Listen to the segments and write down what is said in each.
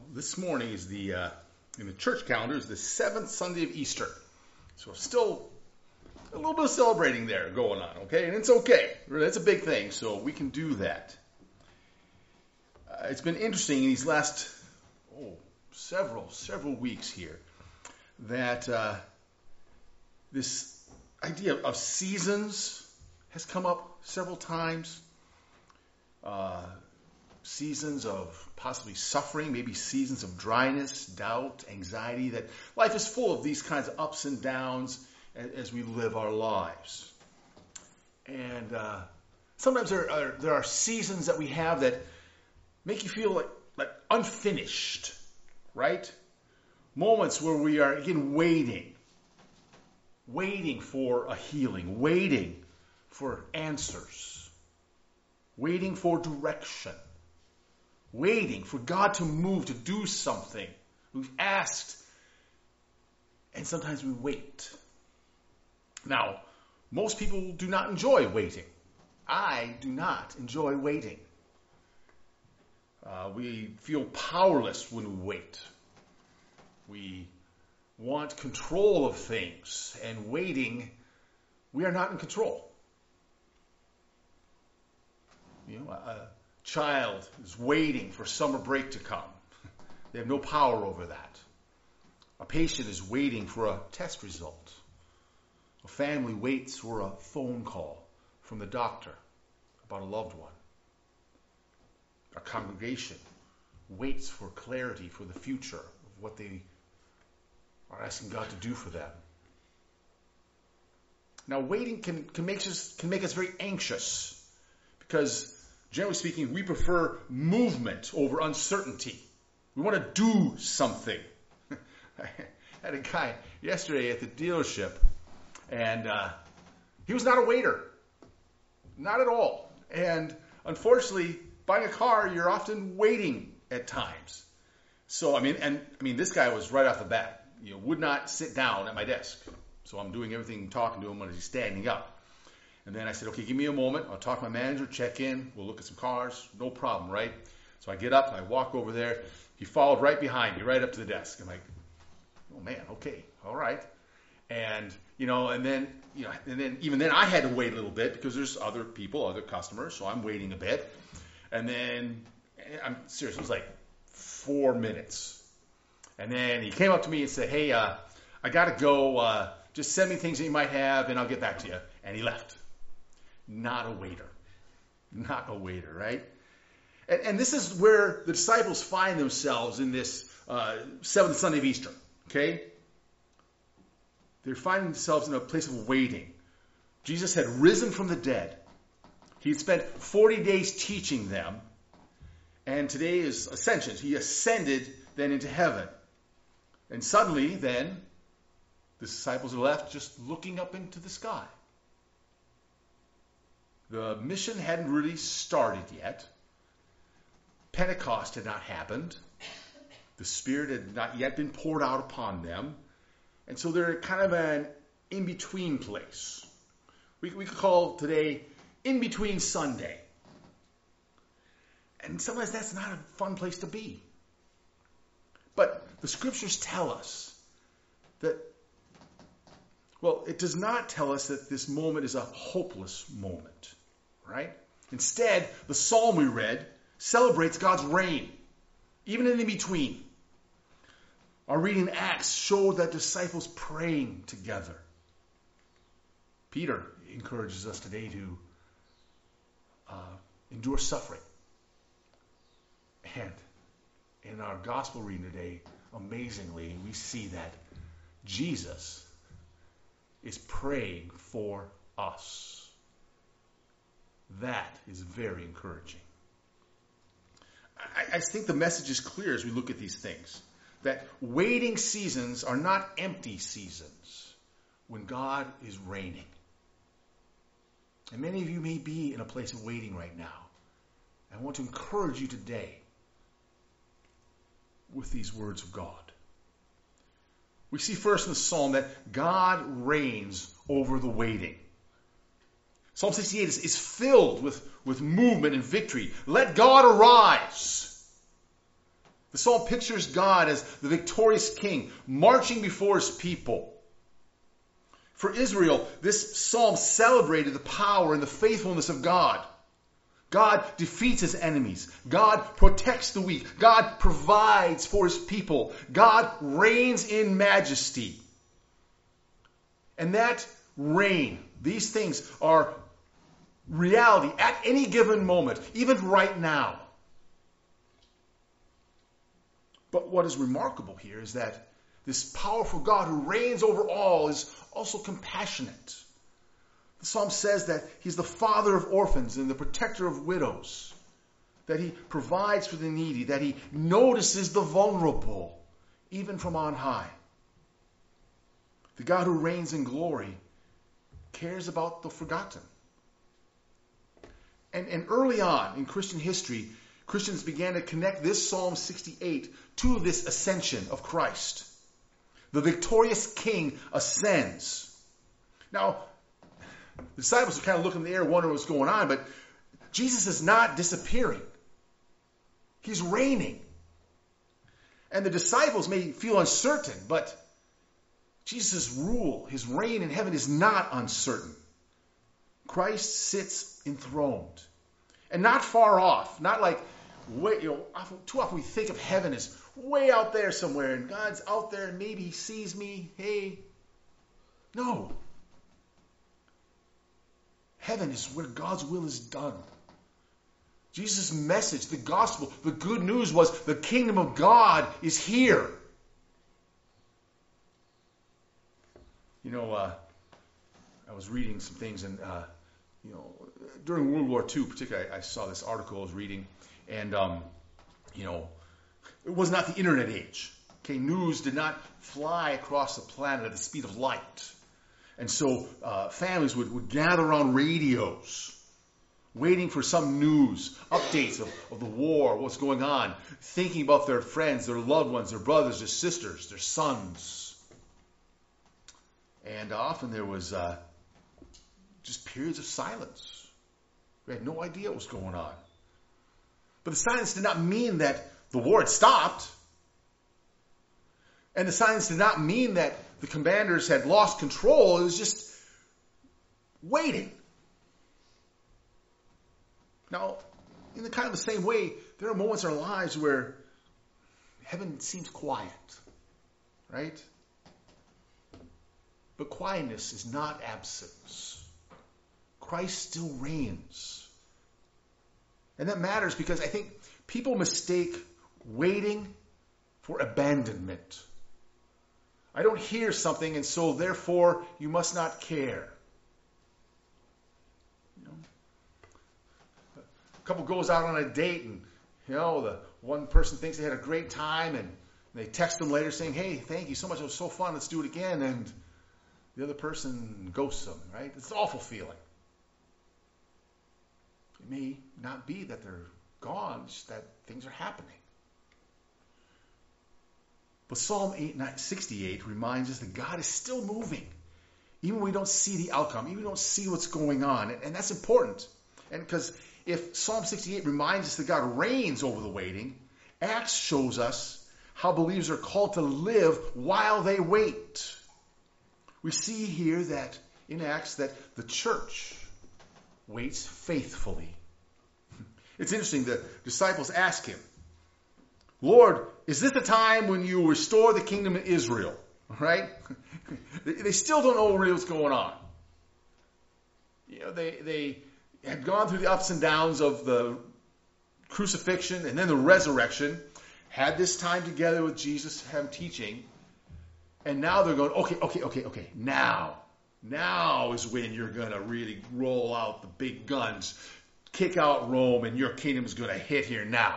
This morning is in the church calendar, is the seventh Sunday of Easter. So still a little bit of celebrating there going on, okay? And it's okay. That's a big thing, so we can do that. It's been interesting in these last several weeks here that this idea of seasons has come up several times. Seasons of possibly suffering, maybe seasons of dryness, doubt, anxiety, that life is full of these kinds of ups and downs as we live our lives. And sometimes there are seasons that we have that make you feel like unfinished, right? Moments where we are, again, waiting for a healing, waiting for answers, waiting for direction, waiting for God to move, to do something. We've asked, and sometimes we wait. Now, most people do not enjoy waiting. I do not enjoy waiting. We feel powerless when we wait. We want control of things, and waiting, we are not in control. A child is waiting for summer break to come. They have no power over that. A patient is waiting for a test result. A family waits for a phone call from the doctor about a loved one. A congregation waits for clarity for the future of what they are asking God to do for them. Now, waiting can make us very anxious because, generally speaking, we prefer movement over uncertainty. We want to do something. I had a guy yesterday at the dealership, and he was not a waiter. Not at all. And unfortunately, buying a car, you're often waiting at times. So, I mean, this guy was right off the bat, would not sit down at my desk. So I'm doing everything, talking to him when he's standing up. And then I said, okay, give me a moment. I'll talk to my manager, check in. We'll look at some cars. No problem, right? So I get up and I walk over there. He followed right behind me, right up to the desk. I'm like, oh man, okay, all right. And, and then even then I had to wait a little bit because there's other people, other customers. So I'm waiting a bit. And then, I'm serious, it was like 4 minutes. And then he came up to me and said, hey, I got to go. Just send me things that you might have and I'll get back to you. And he left. Not a waiter. Not a waiter, right? And this is where the disciples find themselves in this seventh Sunday of Easter, okay? They're finding themselves in a place of waiting. Jesus had risen from the dead. He had spent 40 days teaching them. And today is ascension. He ascended then into heaven. And suddenly then, the disciples are left just looking up into the sky. The mission hadn't really started yet. Pentecost had not happened. The Spirit had not yet been poured out upon them. And so they're kind of an in-between place. We could call today in-between Sunday. And sometimes that's not a fun place to be. But the Scriptures tell us that, it does not tell us that this moment is a hopeless moment, right? Instead, the psalm we read celebrates God's reign, even in the between. Our reading in Acts showed that disciples praying together. Peter encourages us today to endure suffering. And in our gospel reading today, amazingly, we see that Jesus is praying for us. That is very encouraging. I think the message is clear as we look at these things. That waiting seasons are not empty seasons when God is reigning. And many of you may be in a place of waiting right now. I want to encourage you today with these words of God. We see first in the psalm that God reigns over the waiting. Psalm 68 is filled with movement and victory. Let God arise. The psalm pictures God as the victorious king marching before his people. For Israel, this psalm celebrated the power and the faithfulness of God. God defeats his enemies. God protects the weak. God provides for his people. God reigns in majesty. And that reign, these things are reality at any given moment, even right now. But what is remarkable here is that this powerful God who reigns over all is also compassionate. The psalm says that he's the father of orphans and the protector of widows, that he provides for the needy, that he notices the vulnerable, even from on high. The God who reigns in glory cares about the forgotten. And early on in Christian history, Christians began to connect this Psalm 68 to this ascension of Christ. The victorious king ascends. Now, the disciples are kind of looking in the air, wondering what's going on, but Jesus is not disappearing. He's reigning. And the disciples may feel uncertain, but Jesus' rule, his reign in heaven is not uncertain. Christ sits enthroned. And not far off, not like, too often we think of heaven as way out there somewhere, and God's out there, and maybe he sees me, hey. No. Heaven is where God's will is done. Jesus' message, the gospel, the good news was the kingdom of God is here. I was reading some things, and during World War II, particularly, I saw this article I was reading, and it was not the internet age. Okay, news did not fly across the planet at the speed of light. And so families would gather around radios, waiting for some news, updates of the war, what's going on, thinking about their friends, their loved ones, their brothers, their sisters, their sons. And often there was just periods of silence. We had no idea what was going on. But the silence did not mean that the war had stopped. And the silence did not mean that the commanders had lost control. It was just waiting. Now, in the kind of the same way, there are moments in our lives where heaven seems quiet, right? But quietness is not absence. Christ still reigns. And that matters because I think people mistake waiting for abandonment. I don't hear something, and so therefore you must not care. A couple goes out on a date, and the one person thinks they had a great time, and they text them later saying, "Hey, thank you so much. It was so fun. Let's do it again." And the other person ghosts them. Right? It's an awful feeling. It may not be that they're gone; it's that things are happening. But Psalm 68 reminds us that God is still moving. Even when we don't see the outcome, even when we don't see what's going on. And that's important. And because if Psalm 68 reminds us that God reigns over the waiting, Acts shows us how believers are called to live while they wait. We see here that in Acts that the church waits faithfully. It's interesting, the disciples ask him, "Lord, is this the time when you restore the kingdom of Israel?" Right? They still don't know really what's going on. They had gone through the ups and downs of the crucifixion and then the resurrection, had this time together with Jesus, him teaching, and now they're going, okay, now is when you're going to really roll out the big guns, kick out Rome, and your kingdom is going to hit here now.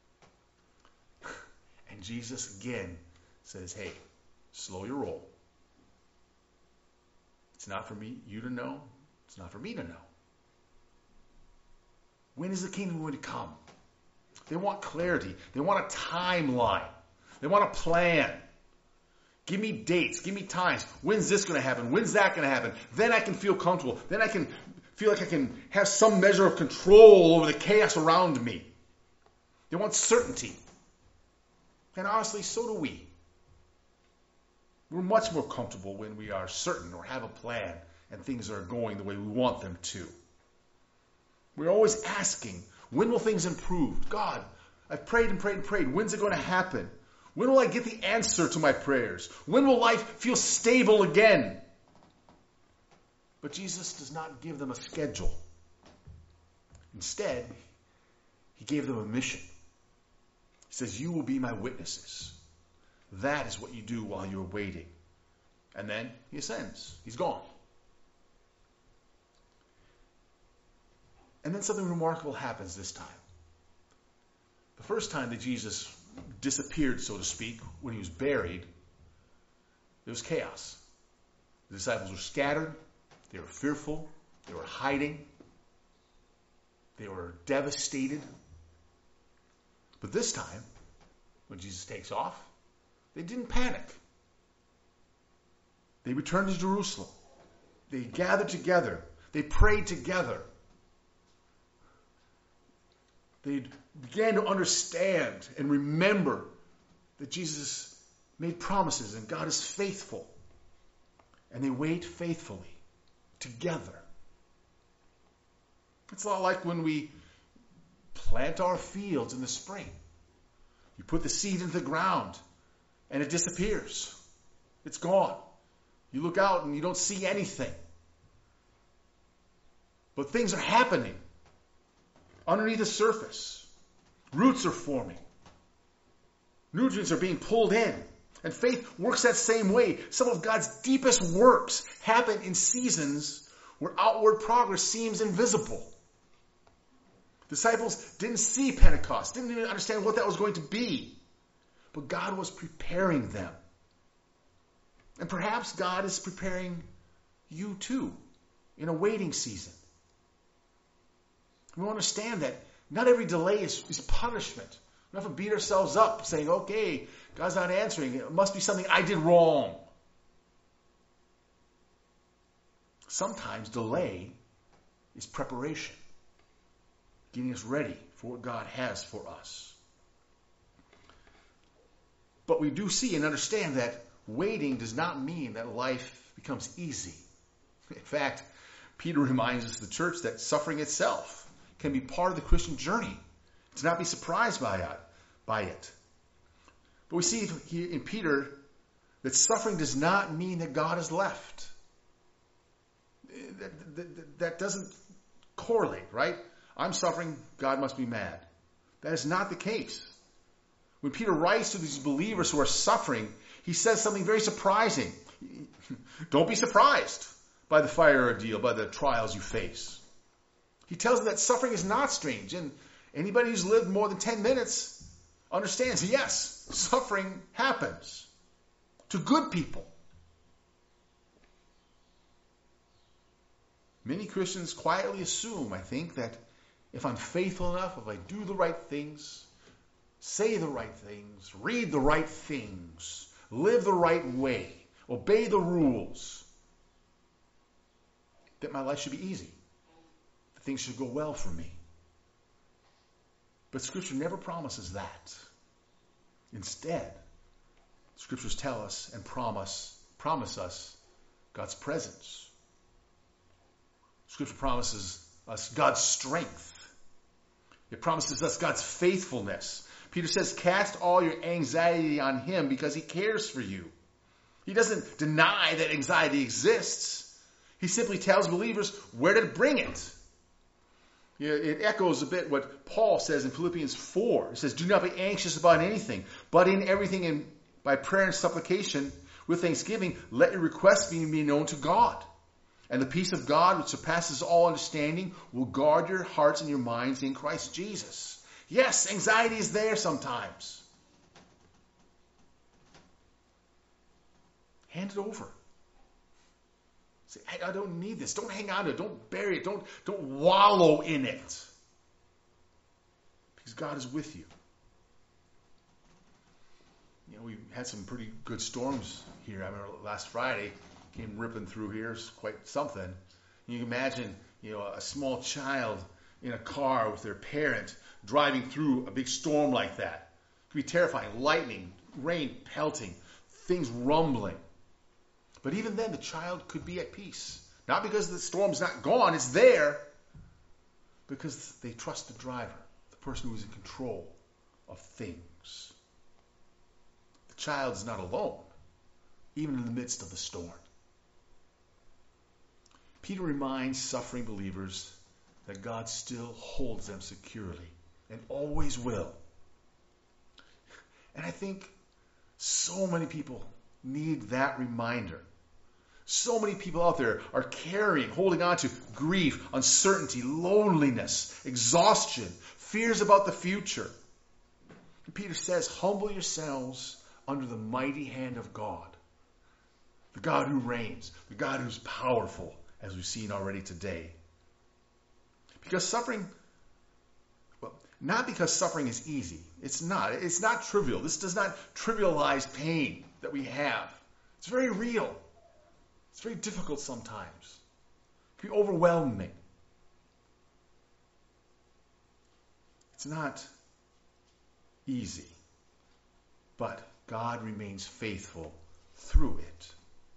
And Jesus again says, hey, slow your roll. It's not for you to know. It's not for me to know. When is the kingdom going to come? They want clarity. They want a timeline. They want a plan. Give me dates. Give me times. When's this going to happen? When's that going to happen? Then I can feel comfortable. Then I can feel like I can have some measure of control over the chaos around me. They want certainty. And honestly, so do we. We're much more comfortable when we are certain or have a plan and things are going the way we want them to. We're always asking, when will things improve? God, I've prayed and prayed and prayed. When's it going to happen? When will I get the answer to my prayers? When will life feel stable again? But Jesus does not give them a schedule. Instead, he gave them a mission. He says, you will be my witnesses. That is what you do while you're waiting. And then he ascends. He's gone. And then something remarkable happens this time. The first time that Jesus disappeared, so to speak, when he was buried, there was chaos. The disciples were scattered. They were fearful. They were hiding. They were devastated. But this time, when Jesus takes off, they didn't panic. They returned to Jerusalem. They gathered together. They prayed together. They began to understand and remember that Jesus made promises and God is faithful. And they wait faithfully together. It's a lot like when we plant our fields in the spring. You put the seed into the ground and it disappears. It's gone. You look out and you don't see anything. But things are happening underneath the surface. Roots are forming. Nutrients are being pulled in. And faith works that same way. Some of God's deepest works happen in seasons where outward progress seems invisible. Disciples didn't see Pentecost, didn't even understand what that was going to be. But God was preparing them. And perhaps God is preparing you too in a waiting season. We understand that not every delay is punishment. We don't have to beat ourselves up saying, okay, God's not answering. It must be something I did wrong. Sometimes delay is preparation, getting us ready for what God has for us. But we do see and understand that waiting does not mean that life becomes easy. In fact, Peter reminds us, the church, that suffering itself can be part of the Christian journey. To not be surprised by it. But we see here in Peter that suffering does not mean that God is left. That doesn't correlate, right? I'm suffering, God must be mad. That is not the case. When Peter writes to these believers who are suffering, he says something very surprising. Don't be surprised by the fire ordeal, by the trials you face. He tells them that suffering is not strange. And anybody who's lived more than 10 minutes understands, yes, suffering happens to good people. Many Christians quietly assume, I think, that if I'm faithful enough, if I do the right things, say the right things, read the right things, live the right way, obey the rules, that my life should be easy, that things should go well for me. But Scripture never promises that. Instead, Scriptures tell us and promise us God's presence. Scripture promises us God's strength. It promises us God's faithfulness. Peter says, cast all your anxiety on Him because He cares for you. He doesn't deny that anxiety exists. He simply tells believers where to bring it. It echoes a bit what Paul says in Philippians 4. It says, do not be anxious about anything, but in everything by prayer and supplication with thanksgiving, let your requests be known to God. And the peace of God, which surpasses all understanding, will guard your hearts and your minds in Christ Jesus. Yes, anxiety is there sometimes. Hand it over. Say, I don't need this. Don't hang on to it. Don't bury it. Don't wallow in it. Because God is with you. You know, we had some pretty good storms here. I remember last Friday came ripping through here. It's quite something. You can imagine, a small child in a car with their parent driving through a big storm like that. could be terrifying. Lightning, rain pelting, things rumbling. But even then, the child could be at peace. Not because the storm's not gone, it's there. Because they trust the driver, the person who is in control of things. The child's not alone, even in the midst of the storm. Peter reminds suffering believers that God still holds them securely and always will. And I think so many people need that reminder. So many people out there are holding on to grief, uncertainty, loneliness, exhaustion, fears about the future. And Peter says, humble yourselves under the mighty hand of God. The God who reigns, the God who's powerful, as we've seen already today. Because suffering, not because suffering is easy. It's not. It's not trivial. This does not trivialize pain that we have. It's very real. It's very difficult sometimes. It can be overwhelming. It's not easy. But God remains faithful through it.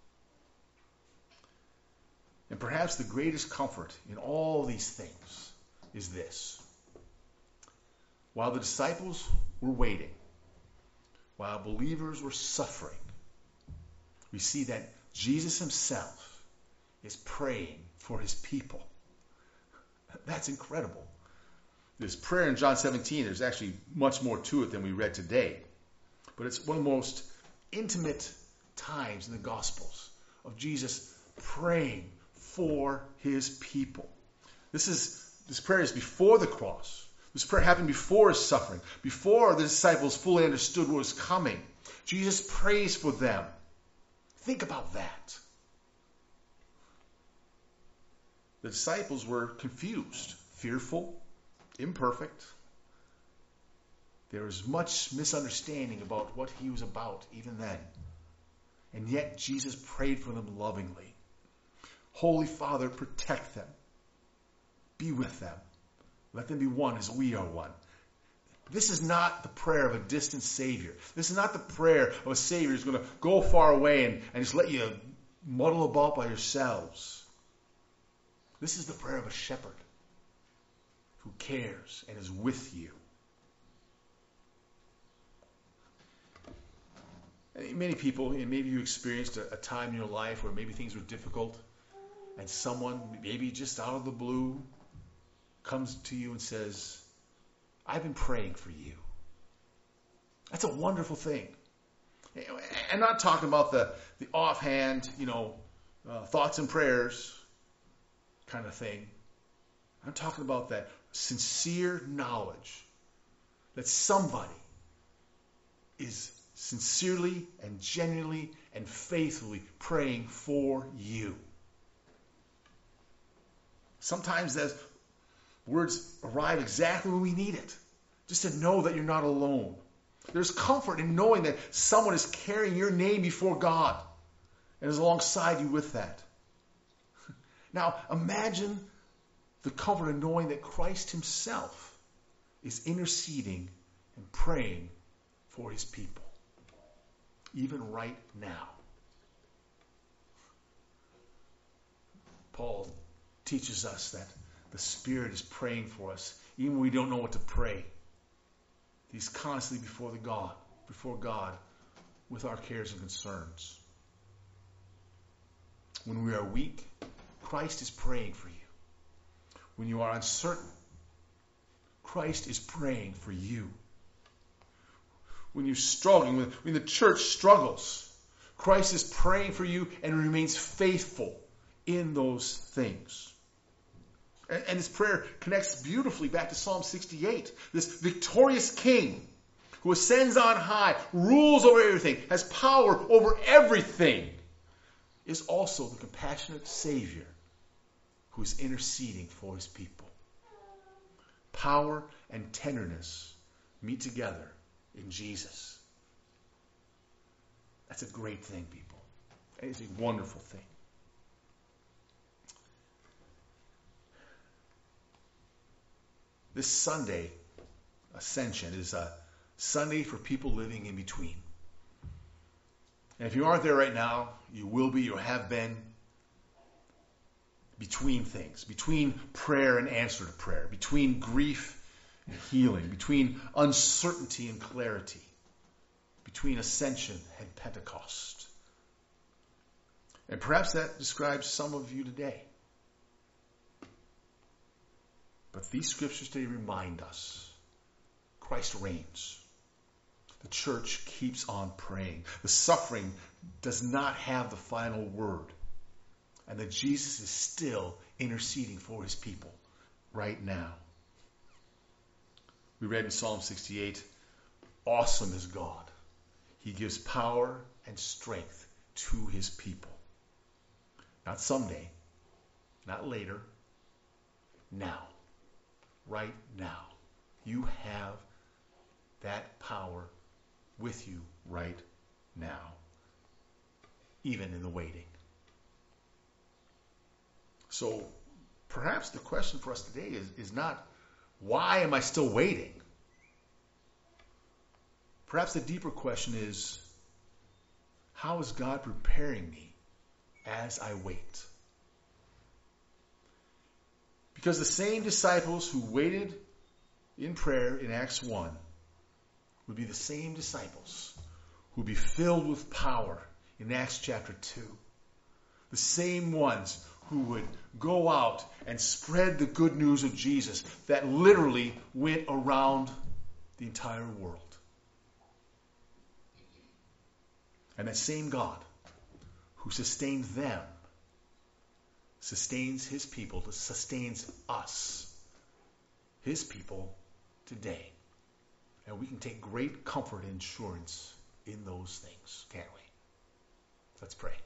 And perhaps the greatest comfort in all these things is this. While the disciples were waiting, while believers were suffering, we see that Jesus himself is praying for his people. That's incredible. This prayer in John 17, there's actually much more to it than we read today. But it's one of the most intimate times in the Gospels of Jesus praying for his people. This prayer is before the cross. This prayer happened before his suffering, before the disciples fully understood what was coming. Jesus prays for them. Think about that. The disciples were confused, fearful, imperfect. There was much misunderstanding about what he was about even then. And yet Jesus prayed for them lovingly. Holy Father, protect them. Be with them. Let them be one as we are one. This is not the prayer of a distant Savior. This is not the prayer of a Savior who's going to go far away and just let you muddle about by yourselves. This is the prayer of a shepherd who cares and is with you. Many people, and maybe you experienced a time in your life where maybe things were difficult, and someone, maybe just out of the blue, comes to you and says, I've been praying for you. That's a wonderful thing. I'm not talking about the offhand, thoughts and prayers kind of thing. I'm talking about that sincere knowledge that somebody is sincerely and genuinely and faithfully praying for you. Sometimes those words arrive exactly when we need it. Just to know that you're not alone. There's comfort in knowing that someone is carrying your name before God and is alongside you with that. Now, imagine the comfort of knowing that Christ himself is interceding and praying for his people. Even right now. Paul teaches us that the Spirit is praying for us, even when we don't know what to pray. He's constantly before God, with our cares and concerns. When we are weak, Christ is praying for you. When you are uncertain, Christ is praying for you. When you're struggling, when the church struggles, Christ is praying for you and remains faithful in those things. And this prayer connects beautifully back to Psalm 68. This victorious king who ascends on high, rules over everything, has power over everything, is also the compassionate Savior who is interceding for his people. Power and tenderness meet together in Jesus. That's a great thing, people. It's a wonderful thing. This Sunday, Ascension, is a Sunday for people living in between. And if you aren't there right now, you will be or have been between things, between prayer and answer to prayer, between grief and healing, between uncertainty and clarity, between ascension and Pentecost. And perhaps that describes some of you today. But these scriptures today remind us Christ reigns. The church keeps on praying. The suffering does not have the final word. And that Jesus is still interceding for his people right now. We read in Psalm 68, awesome is God. He gives power and strength to his people. Not someday, not later, now. Right now. You have that power with you right now, even in the waiting. So perhaps the question for us today is not, why am I still waiting? Perhaps the deeper question is, how is God preparing me as I wait? Because the same disciples who waited in prayer in Acts 1 would be the same disciples who would be filled with power in Acts chapter 2. The same ones who would go out and spread the good news of Jesus that literally went around the entire world. And that same God who sustained them sustains his people, sustains us, his people today. And we can take great comfort and assurance in those things, can't we? Let's pray.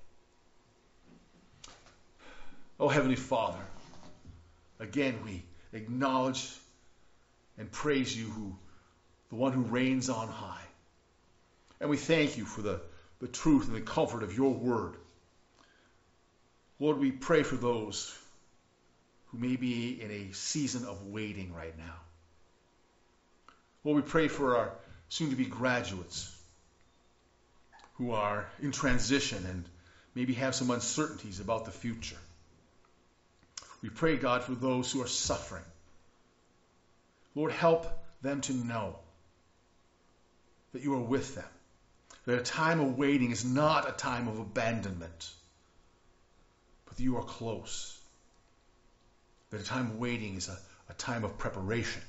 Oh, Heavenly Father, again we acknowledge and praise you, the one who reigns on high. And we thank you for the truth and the comfort of your word. Lord, we pray for those who may be in a season of waiting right now. Lord, we pray for our soon-to-be graduates who are in transition and maybe have some uncertainties about the future. We pray, God, for those who are suffering. Lord, help them to know that you are with them. That a time of waiting is not a time of abandonment, but that you are close. That a time of waiting is a time of preparation.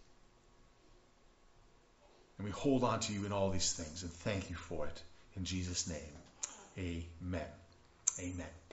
And we hold on to you in all these things and thank you for it. In Jesus' name, amen. Amen.